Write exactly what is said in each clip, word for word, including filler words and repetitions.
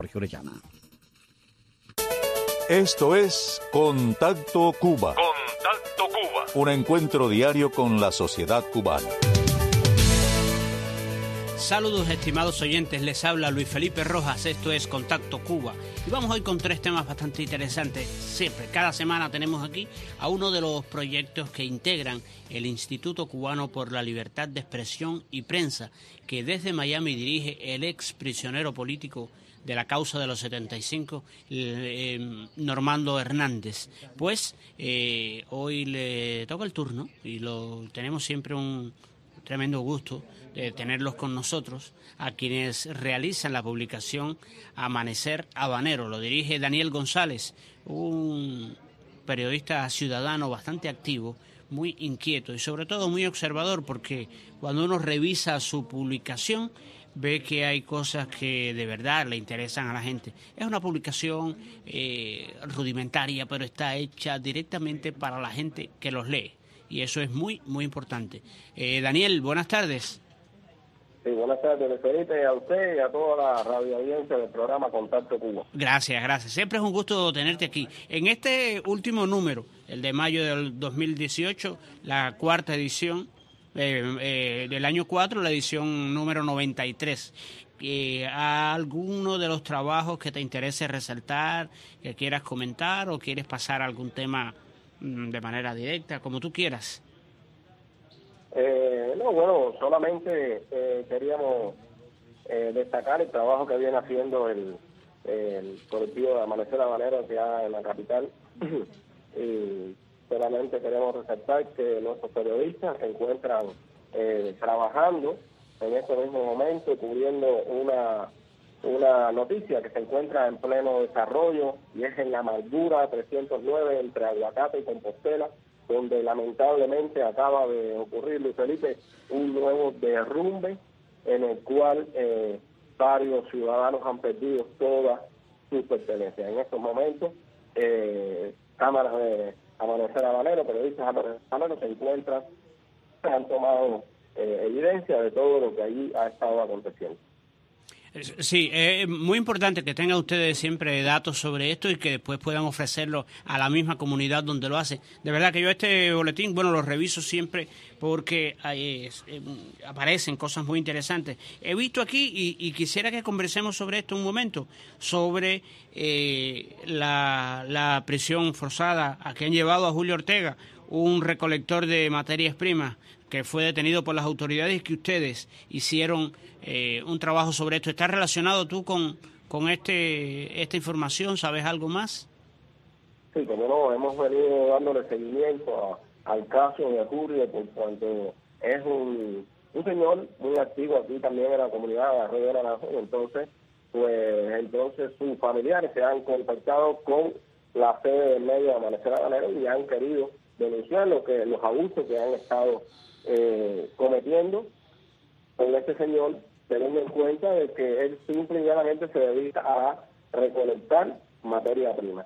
Jorge Orellana. Esto es Contacto Cuba. Contacto Cuba. Un encuentro diario con la sociedad cubana. Saludos, estimados oyentes, les habla Luis Felipe Rojas, esto es Contacto Cuba. Y vamos hoy con tres temas bastante interesantes. Siempre, cada semana tenemos aquí a uno de los proyectos que integran el Instituto Cubano por la Libertad de Expresión y Prensa, que desde Miami dirige el ex prisionero político de la causa de los setenta y cinco, eh, Normando Hernández. Pues eh, hoy le toca el turno y lo tenemos siempre un tremendo gusto de tenerlos con nosotros, a quienes realizan la publicación Amanecer Habanero. Lo dirige Daniel González, un periodista ciudadano bastante activo, muy inquieto y sobre todo muy observador, porque cuando uno revisa su publicación ve que hay cosas que de verdad le interesan a la gente. Es una publicación eh, rudimentaria, pero está hecha directamente para la gente que los lee. Y eso es muy, muy importante. Eh, Daniel, buenas tardes. Sí, buenas tardes, Felipe, a usted y a toda la radio audiencia del programa Contacto Cuba. Gracias, gracias. Siempre es un gusto tenerte aquí. En este último número, el de mayo del dos mil dieciocho, la cuarta edición, eh, eh, del año cuatro, la edición número noventa y tres. Eh, ¿Alguno de los trabajos que te interese resaltar, que quieras comentar o quieres pasar algún tema mmm, de manera directa, como tú quieras? Eh, no, bueno, solamente eh, queríamos eh, destacar el trabajo que viene haciendo el, el colectivo de Amanecer Habanero aquí en la capital. Y solamente queremos resaltar que nuestros periodistas se encuentran eh, trabajando en este mismo momento, cubriendo una, una noticia que se encuentra en pleno desarrollo, y es en la Amargura trescientos nueve entre Aguacate y Compostela, donde lamentablemente acaba de ocurrir, Luis Felipe, un nuevo derrumbe en el cual eh, varios ciudadanos han perdido todas sus pertenencias. En estos momentos, eh, cámaras de Amanecer Habanero, periodistas de Amanecer Habanero se encuentran, han tomado eh, evidencia de todo lo que allí ha estado aconteciendo. Sí, es muy importante que tengan ustedes siempre datos sobre esto y que después puedan ofrecerlo a la misma comunidad donde lo hace. De verdad que yo este boletín, bueno, lo reviso siempre porque eh, eh, aparecen cosas muy interesantes. He visto aquí y, y quisiera que conversemos sobre esto un momento, sobre eh, la, la prisión forzada a que han llevado a Julio Ortega, un recolector de materias primas que fue detenido por las autoridades, y que ustedes hicieron eh, un trabajo sobre esto. ¿Estás relacionado tú con, con este esta información? ¿Sabes algo más? Sí, como no, hemos venido dándole seguimiento a, al caso de Julio, por cuanto es un, un señor muy activo aquí también en la comunidad de Arroyo de Naranjo, y entonces, pues, entonces sus familiares se han contactado con la sede del medio de Amanecer Habanero y han querido denunciar lo que, los abusos que han estado Eh, cometiendo con este señor, teniendo en cuenta de que él simple y llanamente se dedica a recolectar materia prima.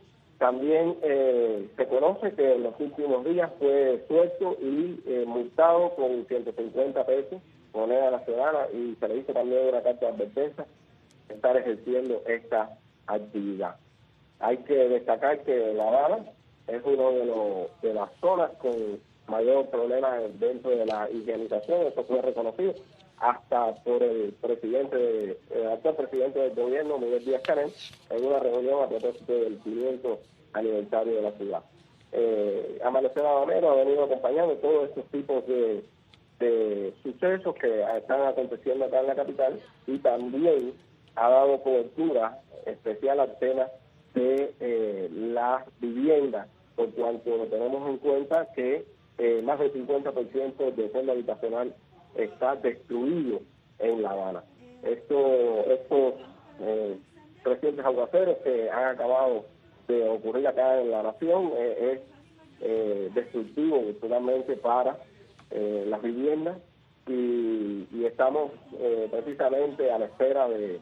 También eh, se conoce que en los últimos días fue suelto y eh, multado con ciento cincuenta pesos, moneda nacional, y se le hizo también una carta de advertencia de estar ejerciendo esta actividad. Hay que destacar que La Habana es uno de, los, de las zonas con mayor problema dentro de la higienización. Eso fue reconocido hasta por el presidente, de, el actual presidente del gobierno, Miguel Díaz-Canel, en una reunión a propósito del quinientos aniversario de la ciudad. Eh, Amanecer Habanero ha venido acompañando todos estos tipos de, de sucesos que están aconteciendo acá en la capital, y también ha dado cobertura especial al tema de eh, las viviendas, por cuanto tenemos en cuenta que Eh, más del cincuenta por ciento del fondo habitacional está destruido en La Habana. Esto, estos eh, recientes aguaceros que han acabado de ocurrir acá en la nación eh, es eh, destructivo totalmente para eh, las viviendas, y, y estamos eh, precisamente a la espera de,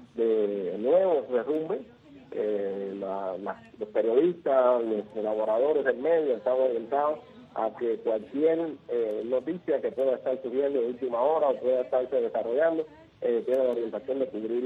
de nuevos derrumbes. Eh, la, la, los periodistas, los elaboradores del medio están orientados a que cualquier eh, noticia que pueda estar subiendo de última hora o pueda estarse desarrollando, eh, tiene la orientación de cubrirla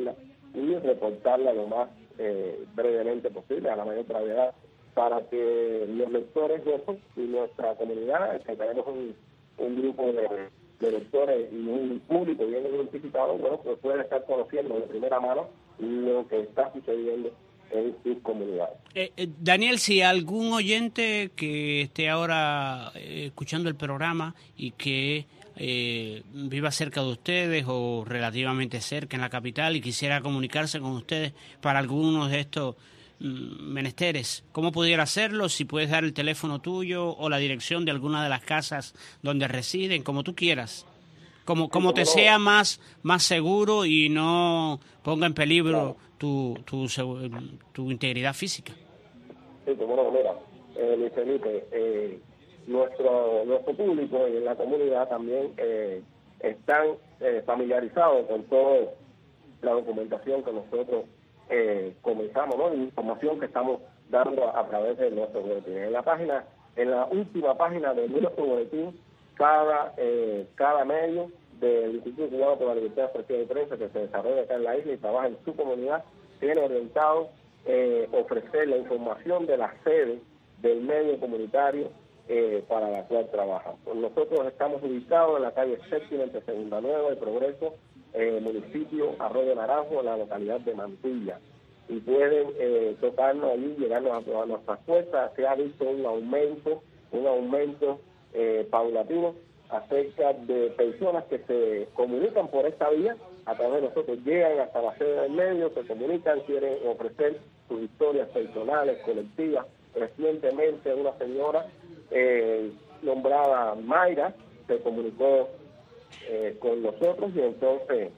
y reportarla lo más eh, brevemente posible, a la mayor brevedad, para que los lectores nuestros y nuestra comunidad, que tenemos un, un grupo de, de lectores y un público bien identificado, bueno, pues puedan estar conociendo de primera mano lo que está sucediendo en sus comunidades. Eh, eh, Daniel, si algún oyente que esté ahora eh, escuchando el programa y que eh, viva cerca de ustedes o relativamente cerca en la capital y quisiera comunicarse con ustedes para algunos de estos mm, menesteres, ¿cómo pudiera hacerlo? Si puedes dar el teléfono tuyo o la dirección de alguna de las casas donde residen, como tú quieras. Como, como te sea más, más seguro y no ponga en peligro tu, tu, tu integridad física. Sí, como no, mira, eh, Luis Felipe, eh, nuestro, nuestro público y en la comunidad también eh, están eh, familiarizados con toda la documentación que nosotros eh, comenzamos, ¿no? Y información que estamos dando a, a través de nuestro boletín. En la página, en la última página de nuestro boletín, cada eh, cada medio del Instituto Cubano por la Libertad de Expresión y Prensa que se desarrolla acá en la isla y trabaja en su comunidad, tiene orientado eh, ofrecer la información de la sede del medio comunitario eh, para la cual trabaja. Nosotros estamos ubicados en la calle Séptima, entre Segunda Nueva y Progreso, eh, municipio Arroyo Naranjo, en la localidad de Mantilla. Y pueden eh, tocarnos allí, llegarnos a, a nuestras puertas. Se ha visto un aumento, un aumento eh, paulatino acerca de personas que se comunican por esta vía, a través de nosotros, llegan hasta la sede del medio, se comunican, quieren ofrecer sus historias personales, colectivas. Recientemente una señora eh, nombrada Mayra se comunicó eh, con nosotros y entonces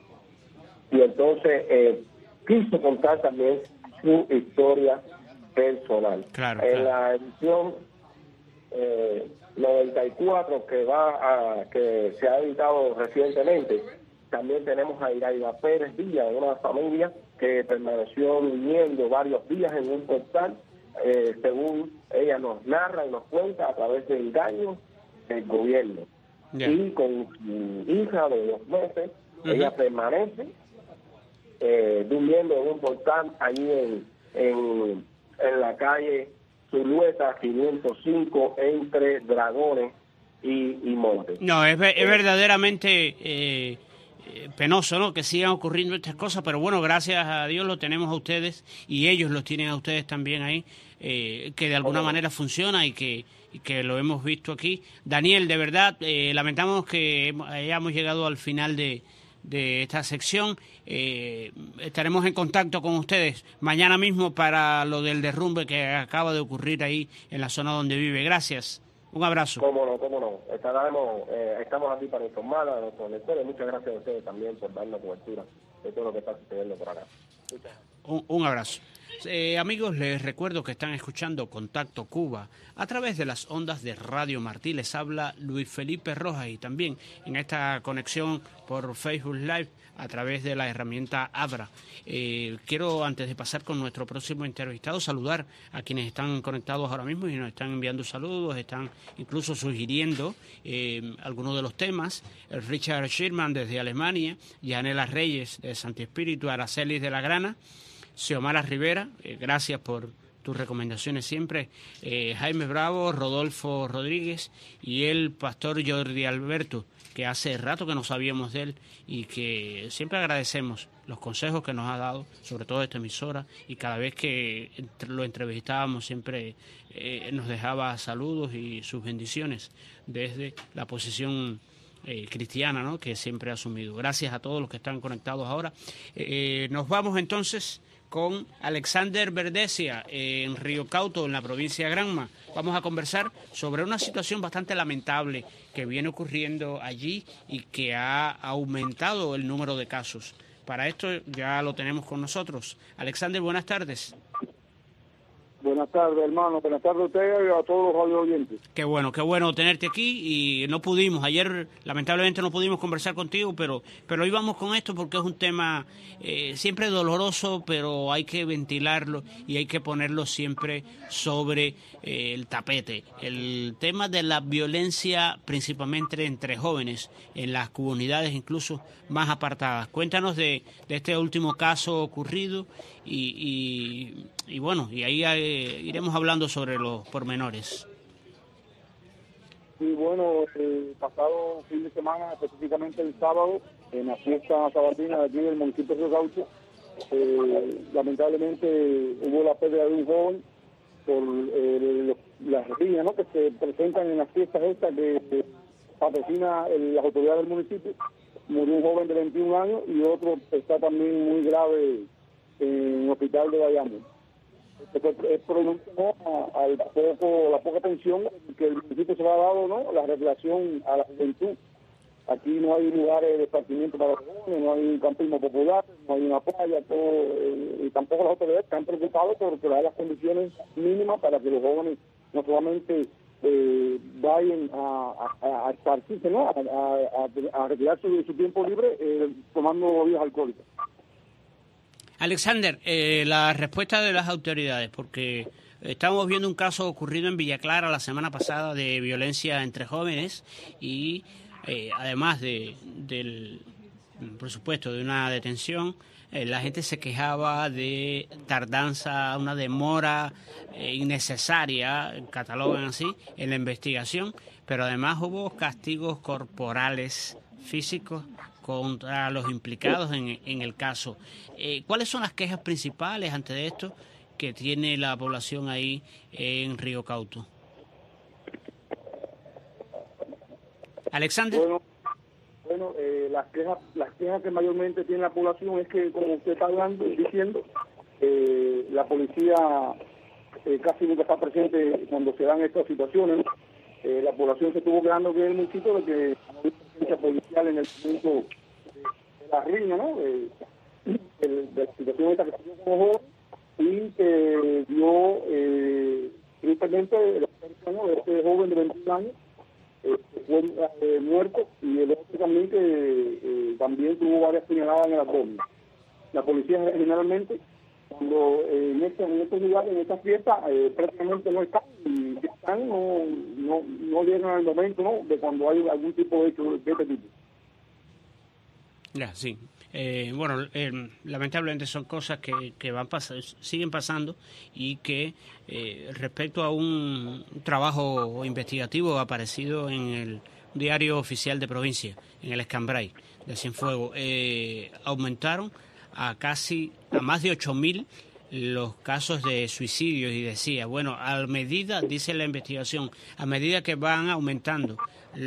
y entonces eh, quiso contar también su historia personal. Claro, en claro. la edición eh, noventa y cuatro que va a, que se ha editado recientemente, también tenemos a Iraida Pérez Villa, una familia que permaneció viviendo varios días en un portal, eh, según ella nos narra y nos cuenta, a través de engaños del gobierno. Yeah. Y con su hija de dos meses, uh-huh. ella permanece eh, durmiendo en un portal allí en, en, en la calle Zulueta quinientos cinco entre Dragones y, y Montes. No, es, es verdaderamente eh, penoso, ¿no?, que sigan ocurriendo estas cosas, pero bueno, gracias a Dios lo tenemos a ustedes y ellos los tienen a ustedes también ahí, eh, que de alguna okay. manera funciona y que, y que lo hemos visto aquí. Daniel, de verdad, eh, lamentamos que hayamos llegado al final de, de esta sección. Eh, estaremos en contacto con ustedes mañana mismo para lo del derrumbe que acaba de ocurrir ahí en la zona donde vive. Gracias. Un abrazo. Cómo no, cómo no. Estaremos, eh, estamos aquí para informar a nuestros lectores. Muchas gracias a ustedes también por darnos cobertura de todo lo que está sucediendo por acá. Un, un abrazo. Eh, amigos, les recuerdo que están escuchando Contacto Cuba a través de las ondas de Radio Martí. Les habla Luis Felipe Rojas y también en esta conexión por Facebook Live a través de la herramienta Abra. Eh, quiero, antes de pasar con nuestro próximo entrevistado, saludar a quienes están conectados ahora mismo y nos están enviando saludos, están incluso sugiriendo eh, algunos de los temas. Richard Sherman desde Alemania, Yanela Reyes de Santi Espíritu, Aracelis de la Grana, Xiomara Rivera, eh, gracias por tus recomendaciones siempre, eh, Jaime Bravo, Rodolfo Rodríguez y el pastor Jordi Alberto, que hace rato que no sabíamos de él y que siempre agradecemos los consejos que nos ha dado, sobre todo esta emisora, y cada vez que lo entrevistábamos siempre eh, nos dejaba saludos y sus bendiciones desde la posición eh, cristiana, ¿no?, que siempre ha asumido. Gracias a todos los que están conectados ahora. Eh, nos vamos entonces con Alexander Verdesia eh, en Río Cauto, en la provincia de Granma. Vamos a conversar sobre una situación bastante lamentable que viene ocurriendo allí y que ha aumentado el número de casos. Para esto ya lo tenemos con nosotros. Alexander, buenas tardes. Buenas Buenas tardes, hermano. Buenas tardes a ustedes y a todos los radio oyentes. Qué bueno, qué bueno tenerte aquí y no pudimos, ayer lamentablemente no pudimos conversar contigo, pero pero íbamos con esto porque es un tema eh, siempre doloroso, pero hay que ventilarlo y hay que ponerlo siempre sobre eh, el tapete. El tema de la violencia principalmente entre jóvenes, en las comunidades incluso más apartadas. Cuéntanos de, de este último caso ocurrido y, y, y bueno, y ahí eh, iremos hablando sobre los pormenores. Y bueno, el pasado fin de semana, específicamente el sábado, en la fiesta sabatina de aquí del municipio de Río Caucho, eh, lamentablemente hubo la pérdida de un joven por eh, las riñas, ¿no?, que se presentan en las fiestas estas que, que patrocina el, las autoridades del municipio. Murió un joven de veintiún años y otro está también muy grave en el hospital de Bayamo. Es producto, ¿no?, al poco, la poca atención que el municipio se le ha dado, ¿no?, la relación a la juventud. Aquí no hay lugares de esparcimiento para los jóvenes, no hay un campismo popular, no hay una playa, todo, eh, y tampoco las autoridades están preocupadas por crear las condiciones mínimas para que los jóvenes no solamente eh, vayan a, a, a esparcirse, ¿no?, a, a, a retirar su, su tiempo libre eh, tomando bebidas alcohólicas. Alexander, eh, la respuesta de las autoridades, porque estamos viendo un caso ocurrido en Villa Clara la semana pasada de violencia entre jóvenes y eh, además de del, por supuesto, de una detención, eh, la gente se quejaba de tardanza, una demora eh, innecesaria, catalogan así, en la investigación, pero además hubo castigos corporales, físicos, contra los implicados en, en el caso. Eh, ¿Cuáles son las quejas principales ante esto que tiene la población ahí en Río Cauto? Alexander. Bueno, bueno eh, las quejas las quejas que mayormente tiene la población es que, como usted está hablando y diciendo, eh, la policía eh, casi nunca está presente cuando se dan estas situaciones, ¿no? Eh, la población se estuvo quedando que en el municipio de que no hay presencia policial en el momento de, de la riña, ¿no?, de, de, de la situación esta que se dio con los jóvenes, y que dio eh, tristemente la persona, ¿no?, de este joven de veintiún años, eh, fue eh, muerto, y el otro también que eh, también tuvo varias puñaladas en el abdomen. La policía generalmente, cuando eh, en, este, en estos lugares, en estas fiestas, eh, prácticamente no están, y si están, no, no, no llegan al momento, ¿no?, de cuando hay algún tipo de hecho de este tipo. Ya, sí. Eh, bueno, eh, lamentablemente son cosas que, que van pasando, siguen pasando y que eh, respecto a un trabajo investigativo aparecido en el diario oficial de provincia, en el Escambray de Cienfuegos, eh, aumentaron a casi a más de ocho mil los casos de suicidios, y decía, bueno, a medida, dice la investigación, a medida que van aumentando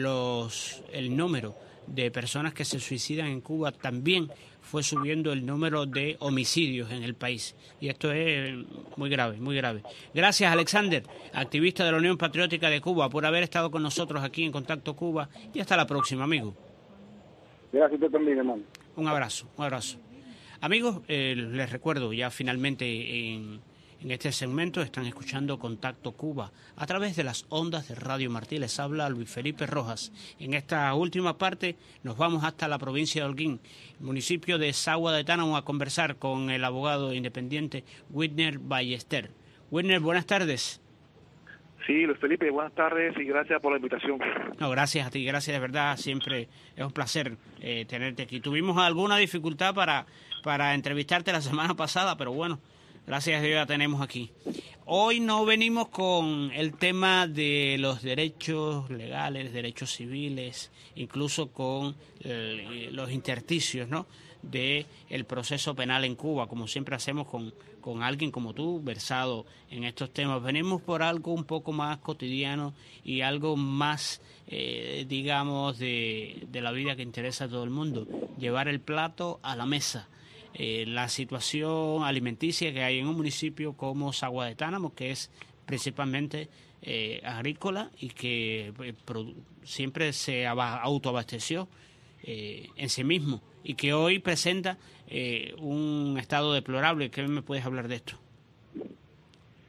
los el número de personas que se suicidan en Cuba, también fue subiendo el número de homicidios en el país. Y esto es muy grave, muy grave. Gracias, Alexander, activista de la Unión Patriótica de Cuba, por haber estado con nosotros aquí en Contacto Cuba. Y hasta la próxima, amigo. Gracias a usted también, hermano. Un abrazo, un abrazo. Amigos, eh, les recuerdo ya finalmente en... En este segmento están escuchando Contacto Cuba a través de las ondas de Radio Martí. Les habla Luis Felipe Rojas. En esta última parte nos vamos hasta la provincia de Holguín, municipio de Sagua de Tánamo, a conversar con el abogado independiente Widner Ballester. Widner, buenas tardes. Sí, Luis Felipe, buenas tardes y gracias por la invitación. No, gracias a ti, gracias de verdad, siempre es un placer eh, tenerte aquí. Tuvimos alguna dificultad para, para entrevistarte la semana pasada, pero bueno, gracias a Dios ya tenemos aquí. Hoy no venimos con el tema de los derechos legales, derechos civiles, incluso con eh, los intersticios, ¿no?, de el proceso penal en Cuba, como siempre hacemos con, con alguien como tú, versado en estos temas. Venimos por algo un poco más cotidiano y algo más, eh, digamos, de, de la vida que interesa a todo el mundo, llevar el plato a la mesa. Eh, la situación alimenticia que hay en un municipio como Sagua de Tánamo, que es principalmente eh, agrícola y que eh, produ- siempre se aba- autoabasteció eh, en sí mismo y que hoy presenta eh, un estado deplorable. ¿Qué me puedes hablar de esto?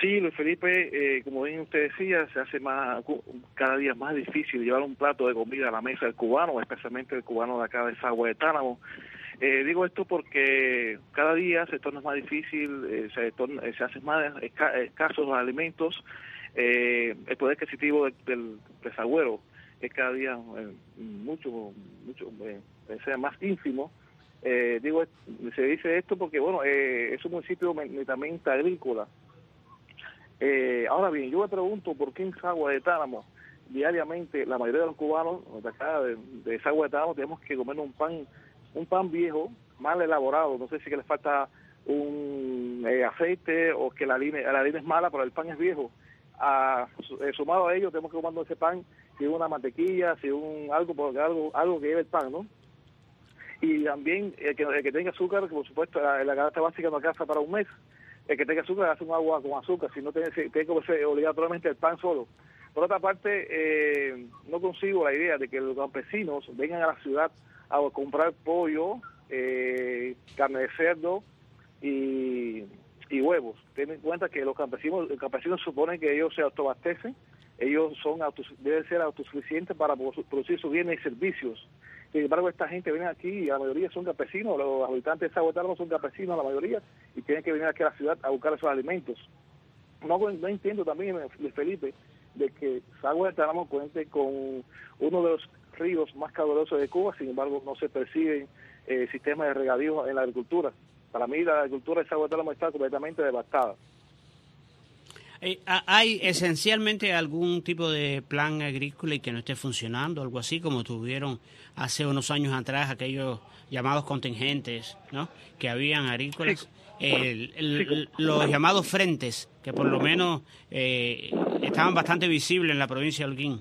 Sí, Luis Felipe, eh, como bien usted decía, se hace más cada día más difícil llevar un plato de comida a la mesa del cubano, especialmente el cubano de acá de Sagua de Táramo. Eh, digo esto porque cada día se torna más difícil, eh, se, torna, se hacen más esca escasos los alimentos, eh, el poder adquisitivo del, del, del sagüero es cada día eh, mucho, mucho eh, sea más ínfimo. Eh, digo, se dice esto porque, bueno, eh, es un municipio netamente agrícola. Eh, ahora bien, yo me pregunto por qué en Sagua de Táramo diariamente la mayoría de los cubanos de acá de, de Sagua de Táramo tenemos que comer un pan un pan viejo, mal elaborado, no sé si que le falta un eh, aceite o que la harina, la harina es mala, pero el pan es viejo. A, eh, sumado a ello tenemos que comer ese pan sin una mantequilla, sin un algo porque algo algo que lleve el pan, ¿no? Y también el que, el que tenga azúcar, que por supuesto la, la canasta básica no alcanza para un mes. El que tenga azúcar hace un agua con azúcar, si no tiene, tiene que comerse obligatoriamente el pan solo. Por otra parte, eh, no consigo la idea de que los campesinos vengan a la ciudad a comprar pollo, eh, carne de cerdo y, y huevos. Ten en cuenta que los campesinos, los campesinos suponen que ellos se autoabastecen, ellos son autos, deben ser autosuficientes para producir sus bienes y servicios. Sin embargo, esta gente viene aquí y la mayoría son campesinos, los habitantes de Sagua de Táramo son campesinos la mayoría y tienen que venir aquí a la ciudad a buscar esos alimentos. No, no entiendo también, Felipe, de que Sagua de Táramo cuente con uno de los ríos más caudalosos de Cuba, sin embargo no se perciben eh, sistemas de regadío en la agricultura. Para mí la agricultura de Sagua de Táramo está completamente devastada. Eh, ¿Hay esencialmente algún tipo de plan agrícola y que no esté funcionando, algo así como tuvieron hace unos años atrás aquellos llamados contingentes, ¿no?, que habían agrícolas? Sí. El, el, el, los llamados frentes, que por lo menos eh, estaban bastante visibles en la provincia de Holguín.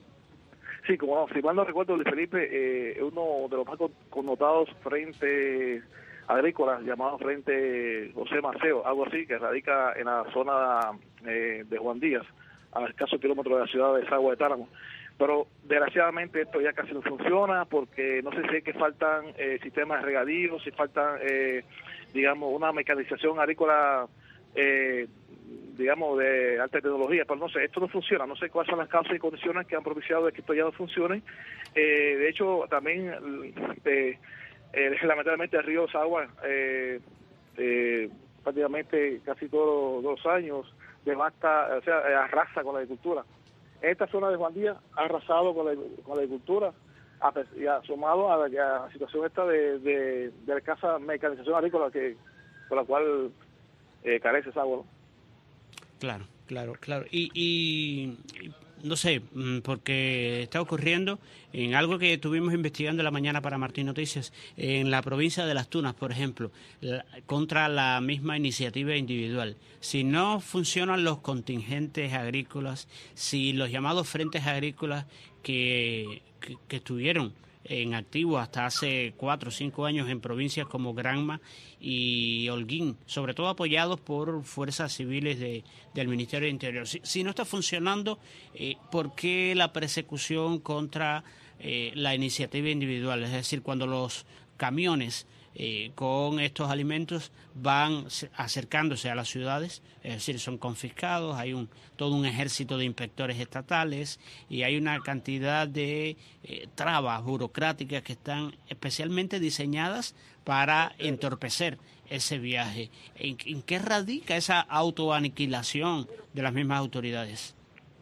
Sí, como no, si mal no recuerdo, Luis Felipe, eh, uno de los más connotados frentes agrícolas, llamado Frente José Maceo, algo así, que radica en la zona eh, de Juan Díaz, a escasos kilómetros de la ciudad de Sagua de Táramo. Pero desgraciadamente esto ya casi no funciona porque no sé si es que faltan eh, sistemas de regadío, si faltan, eh, digamos, una mecanización agrícola, eh, digamos, de alta tecnología, pero no sé, esto no funciona, no sé cuáles son las causas y condiciones que han propiciado de que esto ya no funcione. Eh, de hecho, también, eh, eh, lamentablemente, el río Sagua, eh, eh, prácticamente casi todos los años, devasta, o sea, arrasa con la agricultura. Esta zona de Juan Díaz ha arrasado con la, con la agricultura, y ha sumado a la, a la situación esta de, de, de la escasa mecanización agrícola que por la cual eh, carece Sagua, ¿no? Claro, claro, claro. Y, y no sé, porque está ocurriendo en algo que estuvimos investigando la mañana para Martín Noticias, en la provincia de Las Tunas, por ejemplo, la, contra la misma iniciativa individual. Si no funcionan los contingentes agrícolas, si los llamados frentes agrícolas que, que, que estuvieron en activo hasta hace cuatro o cinco años en provincias como Granma y Holguín, sobre todo apoyados por fuerzas civiles de, del Ministerio de Interior. Si, si no está funcionando, eh, ¿por qué la persecución contra eh, la iniciativa individual? Es decir, cuando los camiones eh, con estos alimentos van acercándose a las ciudades, es decir, son confiscados, hay un todo un ejército de inspectores estatales y hay una cantidad de eh, trabas burocráticas que están especialmente diseñadas para entorpecer ese viaje. ¿En, en qué radica esa autoaniquilación de las mismas autoridades?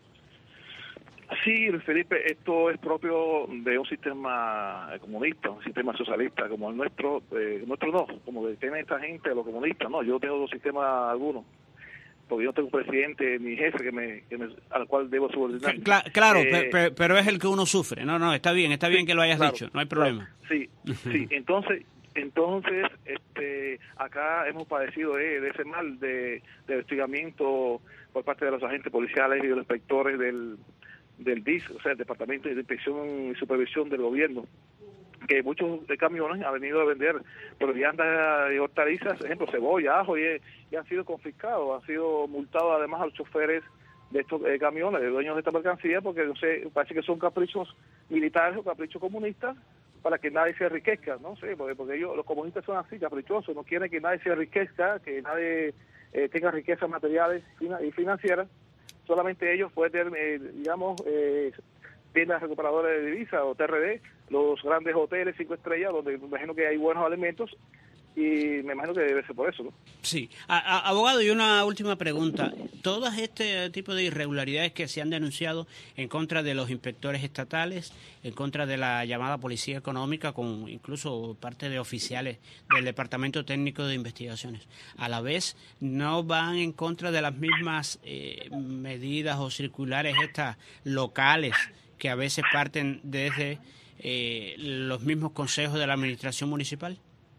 Sí, Felipe, esto es propio de un sistema comunista, un sistema socialista como el nuestro, eh, nuestro no, como que tiene esta gente, los comunistas, no, yo tengo dos sistemas algunos, porque yo no tengo un presidente ni jefe que me, que me al cual debo subordinar. Claro, claro eh, pero, pero es el que uno sufre, no, no, está bien, está bien sí, que lo hayas claro, dicho, no hay problema. Claro, sí, sí, entonces... Entonces, este, acá hemos padecido de, de ese mal de, de investigamiento por parte de los agentes policiales y de los inspectores del, del D I S, o sea, el Departamento de Inspección y Supervisión del Gobierno, que muchos camiones han venido a vender proviandas y hortalizas, por ejemplo, cebolla, ajo, y, y han sido confiscados, han sido multados además a los choferes de estos eh, camiones, de dueños de esta mercancía, porque no sé, parece que son caprichos militares o caprichos comunistas, para que nadie se enriquezca, no sé, porque, porque ellos, los comunistas son así, caprichosos, no quieren que nadie se enriquezca, que nadie eh, tenga riquezas materiales y financieras. Solamente ellos pueden tener, eh, digamos, eh, tiendas recuperadoras de divisas o T R D, los grandes hoteles cinco estrellas, donde me imagino que hay buenos alimentos, y me imagino que debe ser por eso, ¿no? Sí. A, a, abogado, y una última pregunta. Todas este tipo de irregularidades que se han denunciado en contra de los inspectores estatales, en contra de la llamada policía económica, con incluso parte de oficiales del Departamento Técnico de Investigaciones, a la vez no van en contra de las mismas eh, medidas o circulares estas locales que a veces parten desde eh, los mismos consejos de la administración municipal.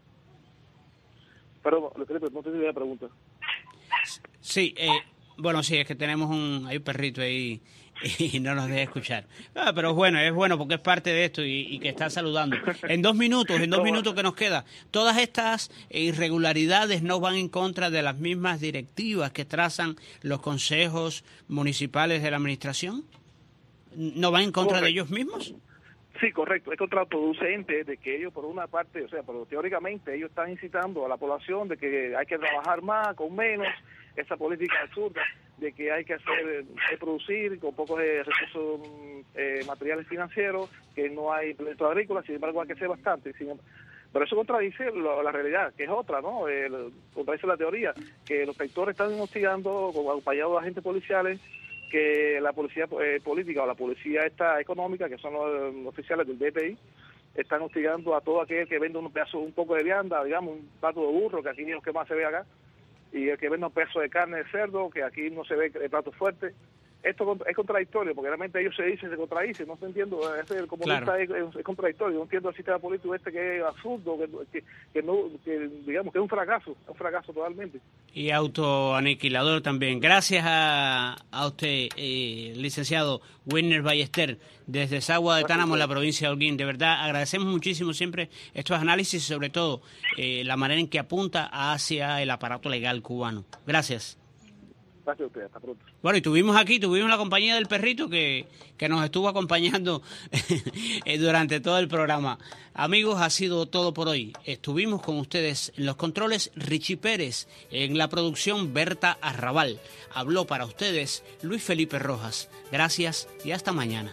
Pero no te entendí la pregunta. Sí, eh, bueno, sí, es que tenemos un, hay un perrito ahí y no nos deja escuchar. Ah, pero bueno, es bueno porque es parte de esto y, y que está saludando. En dos minutos, en dos minutos que nos queda, todas estas irregularidades no van en contra de las mismas directivas que trazan los consejos municipales de la administración. ¿No van en contra Correcto. de ellos mismos? Sí, correcto. Es contraproducente de que ellos, por una parte, o sea, pero teóricamente ellos están incitando a la población de que hay que trabajar más, con menos, esa política absurda de que hay que hacer, eh, producir con pocos eh, recursos eh, materiales financieros, que no hay implementos agrícolas, sin embargo hay que hacer bastante. Sin, pero eso contradice lo, la realidad, que es otra, ¿no? El, contradice la teoría, que los sectores están investigando, acompañados de agentes policiales, que la policía eh, política o la policía esta económica, que son los, los oficiales del D P I, están hostigando a todo aquel que vende un pedazo, un poco de vianda, digamos, un plato de burro, que aquí es lo que más se ve acá, y el que vende un pedazo de carne de cerdo, que aquí no se ve el plato fuerte. Esto es contradictorio, porque realmente ellos se dicen, se contradicen, no se entiendo, ese, el comunista claro. es, es, es contradictorio, no entiendo el sistema político este que es absurdo, que, que, que no, que digamos que es un fracaso, es un fracaso totalmente. Y autoaniquilador también. Gracias a, a usted, eh, licenciado Wilner Ballester, desde Sagua de Tánamo, en la provincia de Holguín. De verdad, agradecemos muchísimo siempre estos análisis y sobre todo eh, la manera en que apunta hacia el aparato legal cubano. Gracias. Gracias a usted, hasta pronto. Bueno, y tuvimos aquí, tuvimos la compañía del perrito que, que nos estuvo acompañando durante todo el programa. Amigos, ha sido todo por hoy. Estuvimos con ustedes en los controles Richie Pérez, en la producción Berta Arrabal. Habló para ustedes Luis Felipe Rojas. Gracias y hasta mañana.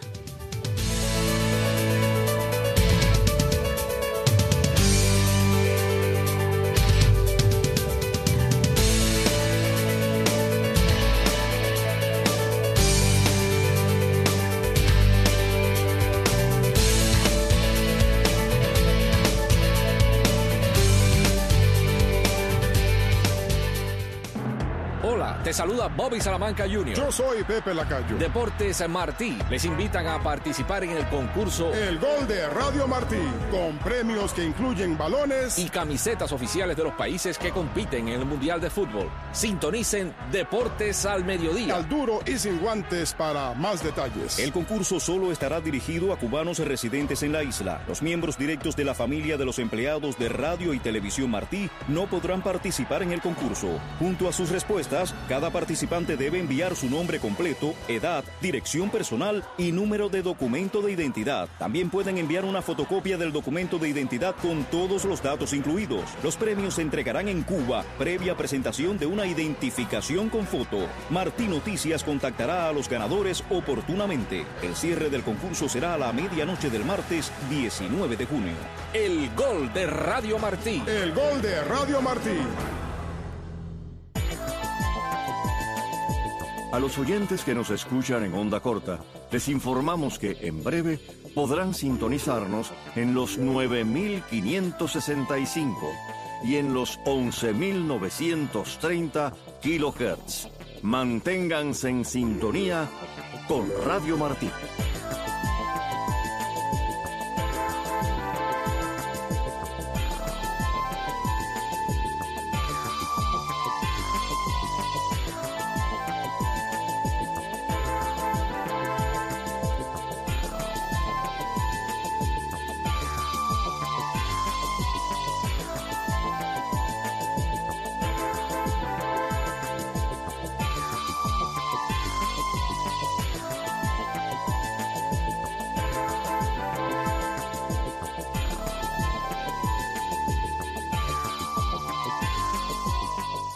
Te saluda Bobby Salamanca junior Yo soy Pepe Lacayo. Deportes Martí les invitan a participar en el concurso El Gol de Radio Martí, con premios que incluyen balones y camisetas oficiales de los países que compiten en el Mundial de Fútbol. Sintonicen Deportes al Mediodía. Al duro y sin guantes para más detalles. El concurso solo estará dirigido a cubanos residentes en la isla. Los miembros directos de la familia de los empleados de Radio y Televisión Martí no podrán participar en el concurso. Junto a sus respuestas, cada participante debe enviar su nombre completo, edad, dirección personal y número de documento de identidad. También pueden enviar una fotocopia del documento de identidad con todos los datos incluidos. Los premios se entregarán en Cuba, previa presentación de una identificación con foto. Martí Noticias contactará a los ganadores oportunamente. El cierre del concurso será a la medianoche del martes diecinueve de junio. El Gol de Radio Martí. El Gol de Radio Martí. A los oyentes que nos escuchan en onda corta, les informamos que en breve podrán sintonizarnos en los nueve mil quinientos sesenta y cinco y en los once mil novecientos treinta kilohertz. Manténganse en sintonía con Radio Martí.